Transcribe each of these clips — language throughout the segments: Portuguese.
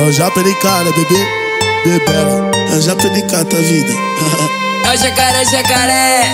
o japa de cara, bebê, bebela. É o japa de cata a vida. É o jacaré, jacaré.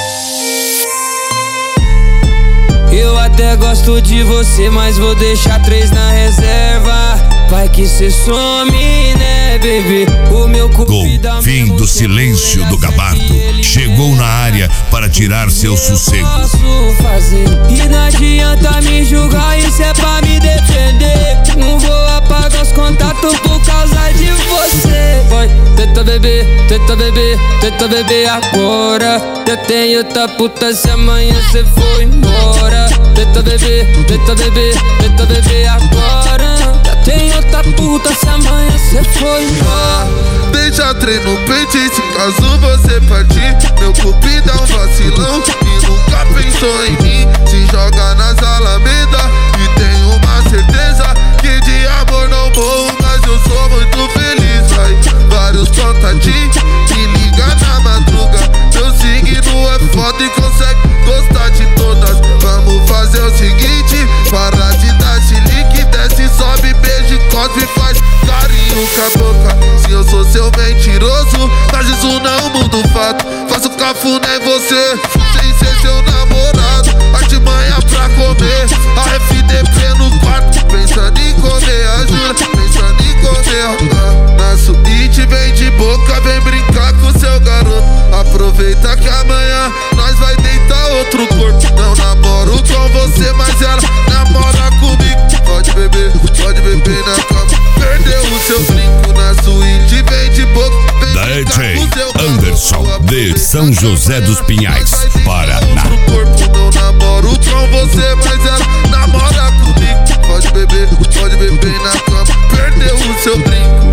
Eu até gosto de você, mas vou deixar 3 na reserva. Vai que cê some, né, baby? O meu Gol, fim do silêncio do Gabardo. Chegou na área para tirar seu sossego. E não adianta me julgar, isso é pra me defender. Não vou apagar os contatos por causa de você. Vai, tenta beber, tenta beber, tenta beber agora. Eu tenho outra puta se amanhã cê for embora. Tenta beber, tenta beber, tenta beber agora. Já tenho outra puta se amanhã cê for embora. Deixa trem no peito e se caso você partir, meu cupido é um vacilão e nunca pensou em mim. Se joga nas alamedas e tenho uma certeza que de amor não morro, mas eu sou muito feliz. Vai, vários contatinhos, me liga na madruga. Meu signo é foda e consegue gostar de todas. Vamos fazer o seguinte, para de dar chilique, desce, sobe, beijo, cospe, faz carinho com a boca. Se eu sou seu mentiroso, mas isso não é um mundo fato. Faço cafuné em você, sem ser seu namorado. Artimanha pra comer, a FDP no quarto. Pensando em comer a Jura, pensando em comer. Na suíte vem de boca, vem brincar com seu garoto. Aproveita que amanhã nós vai deitar outro corpo. Não namoro com você, mas ela namora comigo. Pode beber na cama. Perdeu o seu brinco na suíte, vem de boca. DJ Anderson de São José dos Pinhais, Paraná. Não namoro com você, mas ela namora comigo. Pode beber na cama. Perdeu o seu brinco.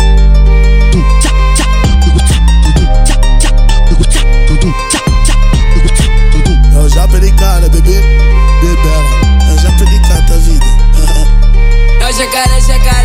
É o japa de cara, bebê, bebela. É o japa de cata a vida. É o jacaré, jacaré.